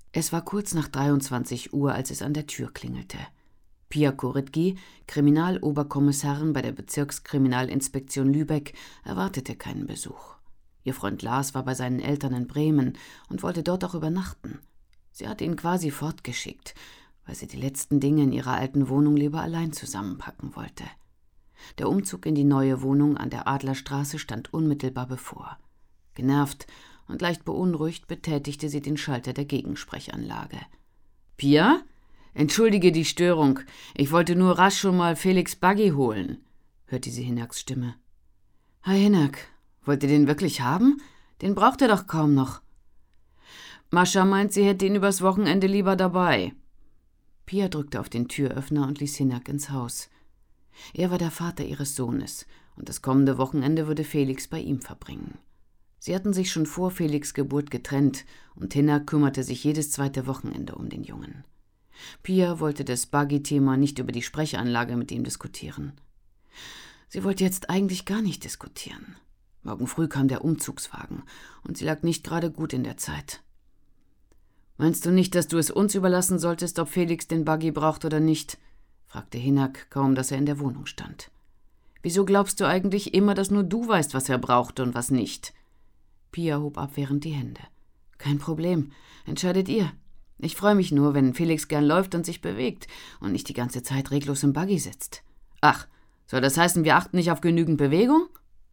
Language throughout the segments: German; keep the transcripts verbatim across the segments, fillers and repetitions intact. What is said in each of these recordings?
Es war kurz nach dreiundzwanzig Uhr, als es an der Tür klingelte. Pia Korytki, Kriminaloberkommissarin bei der Bezirkskriminalinspektion Lübeck, erwartete keinen Besuch. Ihr Freund Lars war bei seinen Eltern in Bremen und wollte dort auch übernachten. Sie hatte ihn quasi fortgeschickt, weil sie die letzten Dinge in ihrer alten Wohnung lieber allein zusammenpacken wollte. Der Umzug in die neue Wohnung an der Adlerstraße stand unmittelbar bevor. Genervt und leicht beunruhigt betätigte sie den Schalter der Gegensprechanlage. »Pia? Entschuldige die Störung. Ich wollte nur rasch schon mal Felix Buggy holen«, hörte sie Hinnerks Stimme. »Hi Hinnerk, wollt ihr den wirklich haben? Den braucht er doch kaum noch.« »Mascha meint, sie hätte ihn übers Wochenende lieber dabei.« Pia drückte auf den Türöffner und ließ Hinnerk ins Haus. Er war der Vater ihres Sohnes, und das kommende Wochenende würde Felix bei ihm verbringen. Sie hatten sich schon vor Felix' Geburt getrennt, und Hinnerk kümmerte sich jedes zweite Wochenende um den Jungen. Pia wollte das Buggy-Thema nicht über die Sprechanlage mit ihm diskutieren. Sie wollte jetzt eigentlich gar nicht diskutieren. Morgen früh kam der Umzugswagen, und sie lag nicht gerade gut in der Zeit. »Meinst du nicht, dass du es uns überlassen solltest, ob Felix den Buggy braucht oder nicht?« fragte Hinnerk, kaum dass er in der Wohnung stand. »Wieso glaubst du eigentlich immer, dass nur du weißt, was er braucht und was nicht?« Pia hob abwehrend die Hände. »Kein Problem. Entscheidet ihr. Ich freue mich nur, wenn Felix gern läuft und sich bewegt und nicht die ganze Zeit reglos im Buggy sitzt.« »Ach, soll das heißen, wir achten nicht auf genügend Bewegung?«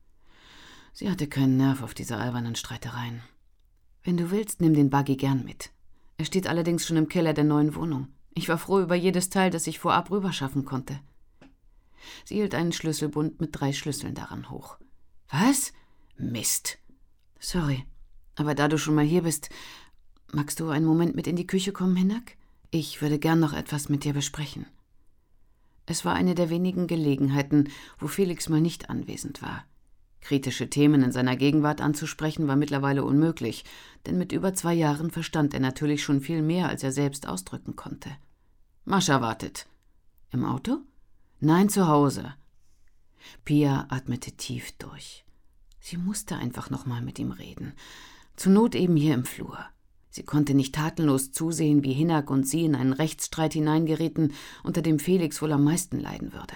Sie hatte keinen Nerv auf diese albernen Streitereien. »Wenn du willst, nimm den Buggy gern mit. Er steht allerdings schon im Keller der neuen Wohnung. Ich war froh über jedes Teil, das ich vorab rüberschaffen konnte.« Sie hielt einen Schlüsselbund mit drei Schlüsseln daran hoch. »Was? Mist!« »Sorry, aber da du schon mal hier bist, magst du einen Moment mit in die Küche kommen, Hinnerk? Ich würde gern noch etwas mit dir besprechen.« Es war eine der wenigen Gelegenheiten, wo Felix mal nicht anwesend war. Kritische Themen in seiner Gegenwart anzusprechen war mittlerweile unmöglich, denn mit über zwei Jahren verstand er natürlich schon viel mehr, als er selbst ausdrücken konnte. »Mascha wartet.« »Im Auto?« »Nein, zu Hause.« Pia atmete tief durch. Sie musste einfach noch mal mit ihm reden. Zur Not eben hier im Flur. Sie konnte nicht tatenlos zusehen, wie Hinnerk und sie in einen Rechtsstreit hineingerieten, unter dem Felix wohl am meisten leiden würde.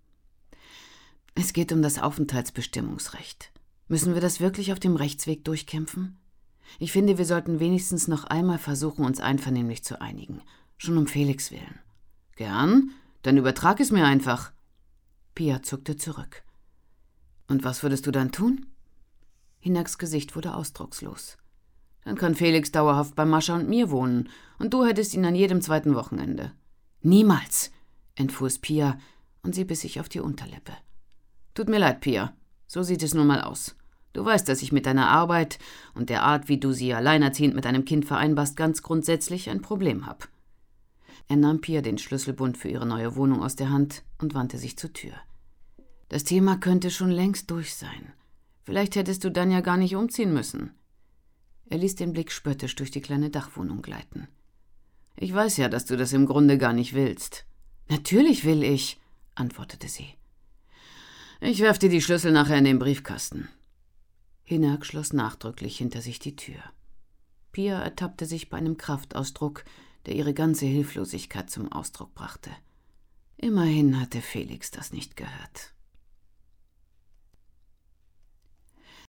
»Es geht um das Aufenthaltsbestimmungsrecht. Müssen wir das wirklich auf dem Rechtsweg durchkämpfen? Ich finde, wir sollten wenigstens noch einmal versuchen, uns einvernehmlich zu einigen. Schon um Felix willen.« »Gern, dann übertrag es mir einfach.« Pia zuckte zurück. »Und was würdest du dann tun?« Hinnerks Gesicht wurde ausdruckslos. »Dann kann Felix dauerhaft bei Mascha und mir wohnen, und du hättest ihn an jedem zweiten Wochenende.« »Niemals«, entfuhr es Pia, und sie biss sich auf die Unterlippe. »Tut mir leid, Pia, so sieht es nun mal aus. Du weißt, dass ich mit deiner Arbeit und der Art, wie du sie alleinerziehend mit einem Kind vereinbarst, ganz grundsätzlich ein Problem habe.« Er nahm Pia den Schlüsselbund für ihre neue Wohnung aus der Hand und wandte sich zur Tür. »Das Thema könnte schon längst durch sein. Vielleicht hättest du dann ja gar nicht umziehen müssen.« Er ließ den Blick spöttisch durch die kleine Dachwohnung gleiten. »Ich weiß ja, dass du das im Grunde gar nicht willst.« »Natürlich will ich«, antwortete sie. »Ich werf dir die Schlüssel nachher in den Briefkasten.« Hinnerk schloss nachdrücklich hinter sich die Tür. Pia ertappte sich bei einem Kraftausdruck, der ihre ganze Hilflosigkeit zum Ausdruck brachte. Immerhin hatte Felix das nicht gehört.